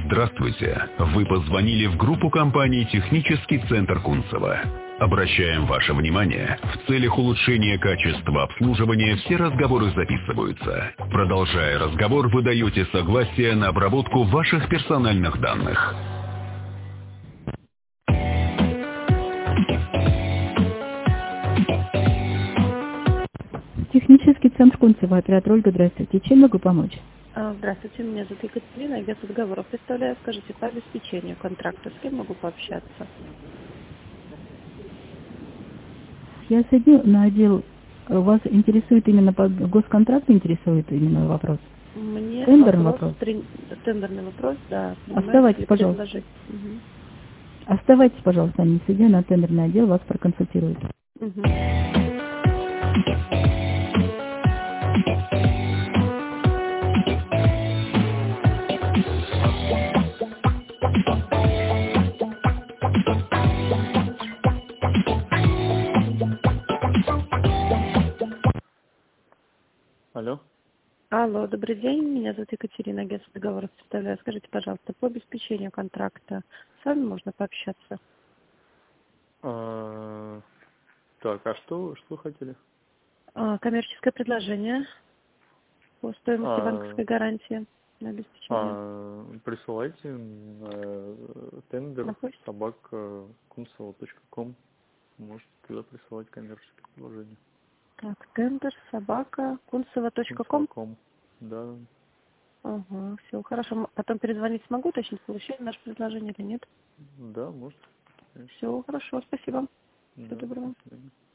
Здравствуйте! Вы позвонили в группу компании «Технический центр Кунцево». Обращаем ваше внимание, в целях улучшения качества обслуживания все разговоры записываются. Продолжая разговор, вы даете согласие на обработку ваших персональных данных. Технический центр Кунцево, оператор Ольга, здравствуйте. Чем могу помочь? Здравствуйте, меня зовут Екатерина, я агентство договоров представляю. Скажите, по обеспечению контракта с кем могу пообщаться? Я соединю на отдел. Вас интересует именно по госконтракту, интересует именно вопрос? Мне Тендерный вопрос? Тендерный вопрос, да. Оставайтесь, пожалуйста. Угу. Оставайтесь, пожалуйста, не соединю на тендерный отдел, вас проконсультируют. Угу. Алло. Алло, добрый день, меня зовут Екатерина, агентство договоров представляю. Скажите, пожалуйста, по обеспечению контракта с вами можно пообщаться? Так, а что хотели? Коммерческое предложение по стоимости банковской гарантии на обеспечение. Присылайте тендер На почту? собака.kuncevo.com. Можете туда присылать коммерческое предложение. Так, тендер, собака, kuncevo.com. Kuncevo.com. Да. Ага, все, хорошо. Потом перезвонить смогу, точно получили наше предложение или нет? Да, может. Все, хорошо, спасибо. Всего Да, доброго. до свидания.